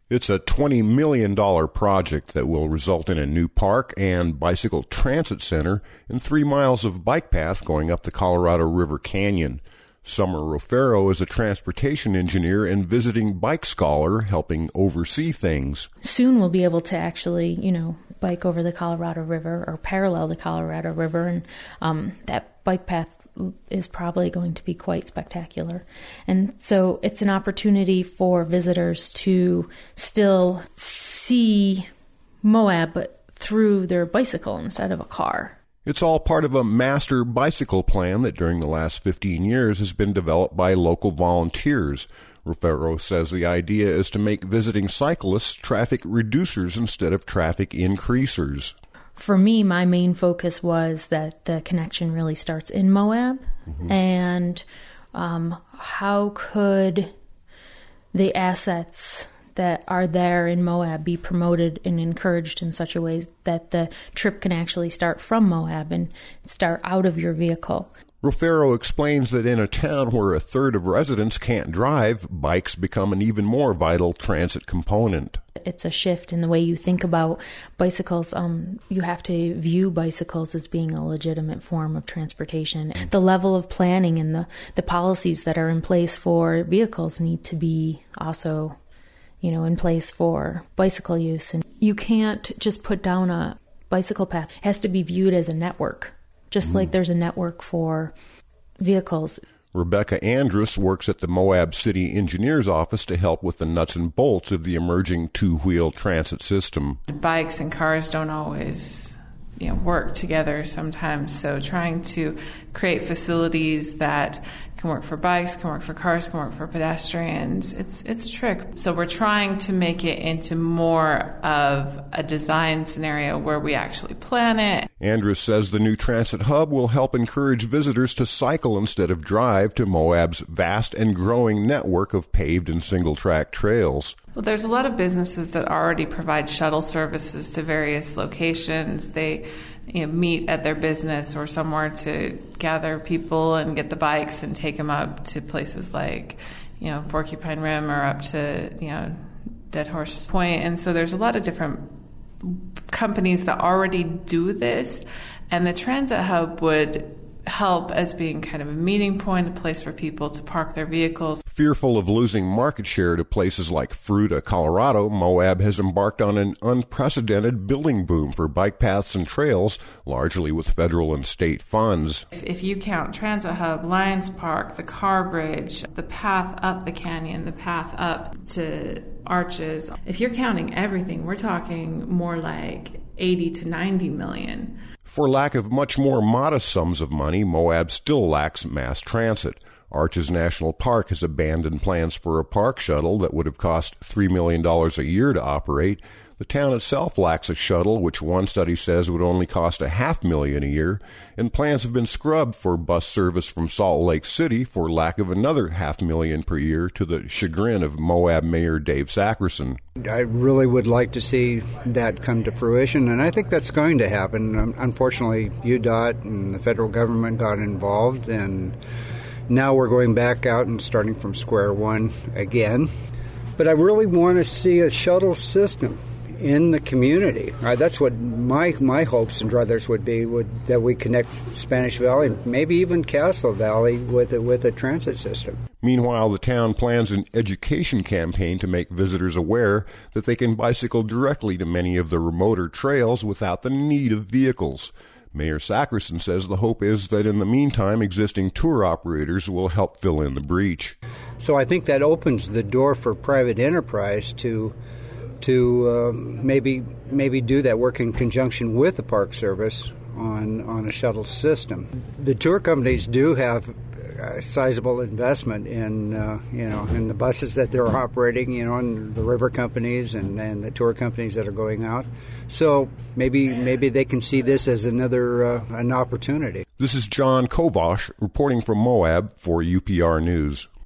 It's a $20 million project that will result in a new park and bicycle transit center and 3 miles of bike path going up the Colorado River Canyon. Summer Rofero is a transportation engineer and visiting bike scholar helping oversee things. Soon we'll be able to actually, bike over the Colorado River or parallel the Colorado River, and that bike path is probably going to be quite spectacular. And so it's an opportunity for visitors to still see Moab, but through their bicycle instead of a car. It's all part of a master bicycle plan that during the last 15 years has been developed by local volunteers. Rufero says the idea is to make visiting cyclists traffic reducers instead of traffic increasers. For me, my main focus was that the connection really starts in Moab, and how could the assets that are there in Moab be promoted and encouraged in such a way that the trip can actually start from Moab and start out of your vehicle. Rufero explains that in a town where a third of residents can't drive, bikes become an even more vital transit component. It's a shift in the way you think about bicycles. You have to view bicycles as being a legitimate form of transportation. The level of planning and the policies that are in place for vehicles need to be also in place for bicycle use. And you can't just put down a bicycle path. It has to be viewed as a network, just like there's a network for vehicles. Rebecca Andrus works at the Moab City Engineer's Office to help with the nuts and bolts of the emerging two-wheel transit system. Bikes and cars don't always work together sometimes, so trying to create facilities that can work for bikes, can work for cars, can work for pedestrians, it's a trick. So we're trying to make it into more of a design scenario where we actually plan it. Andrus says the new transit hub will help encourage visitors to cycle instead of drive to Moab's vast and growing network of paved and single-track trails. Well, there's a lot of businesses that already provide shuttle services to various locations. They meet at their business or somewhere to gather people and get the bikes and take them up to places like, Porcupine Rim or up to, Dead Horse Point. And so there's a lot of different companies that already do this. And the transit hub would help as being kind of a meeting point, a place for people to park their vehicles. Fearful of losing market share to places like Fruita, Colorado, Moab has embarked on an unprecedented building boom for bike paths and trails, largely with federal and state funds. If you count Transit Hub, Lions Park, the Car Bridge, the path up the canyon, the path up to Arches, if you're counting everything, we're talking more like 80 to 90 million. For lack of much more modest sums of money, Moab still lacks mass transit. Arches National Park has abandoned plans for a park shuttle that would have cost $3 million a year to operate. The town itself lacks a shuttle, which one study says would only cost $500,000 a year, and plans have been scrubbed for bus service from Salt Lake City for lack of another $500,000 per year, to the chagrin of Moab Mayor Dave Sakerson. I really would like to see that come to fruition, and I think that's going to happen. Unfortunately, UDOT and the federal government got involved, and now we're going back out and starting from square one again. But I really want to see a shuttle system in the community. That's what my hopes and druthers would be, that we connect Spanish Valley, maybe even Castle Valley, with a transit system. Meanwhile, the town plans an education campaign to make visitors aware that they can bicycle directly to many of the remoter trails without the need of vehicles. Mayor Sakerson says the hope is that in the meantime, existing tour operators will help fill in the breach. So I think that opens the door for private enterprise to maybe do that work in conjunction with the Park Service on a shuttle system. The tour companies do have a sizable investment in the buses that they're operating, and the river companies and the tour companies that are going out. So maybe they can see this as an opportunity. This is John Kovash reporting from Moab for UPR News.